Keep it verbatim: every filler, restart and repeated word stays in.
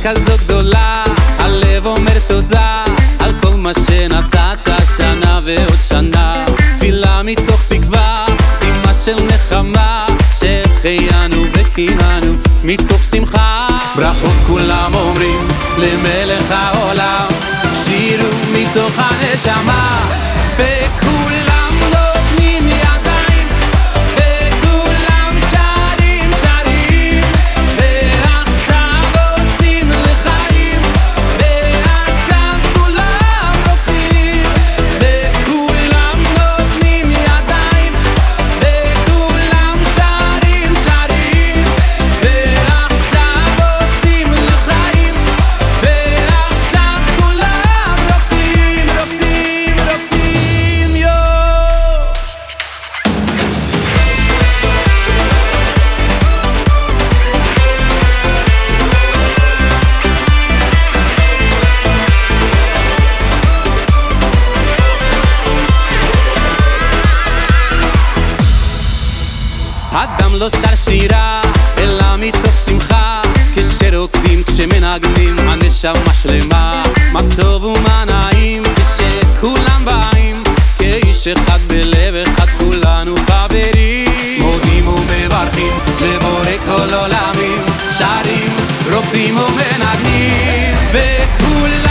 כזו גדולה, הלב אומר תודה על כל מה שנתת שנה ועוד שנה. תפילה מתוך תקווה, אמא של נחמה, שהחיינו וקיימנו מתוך שמחה. ברכות כולם אומרים למלך העולם, שירו מתוך הנשמה, וכולם נותנים ידיים, וכולם שרים שרים, ועכשיו עושים לחיים, ועכשיו כולם רוקדים, וכולם נותנים ידיים, וכולם שרים שרים, ועכשיו עושים לחיים, ועכשיו כולם רוקדים רוקדים רוקדים יו. אדם לא שר שירה אלא מתוך שמחה, כשרוקדים כשמנגנים הנשמה שלמה. מה טוב ומה נעים כשכולם באים, כאיש אחד בלב אחד כולנו חברים. מודים ומברכים לבורא כל עולמים, שרים רוקדים ומנגנים, וכולם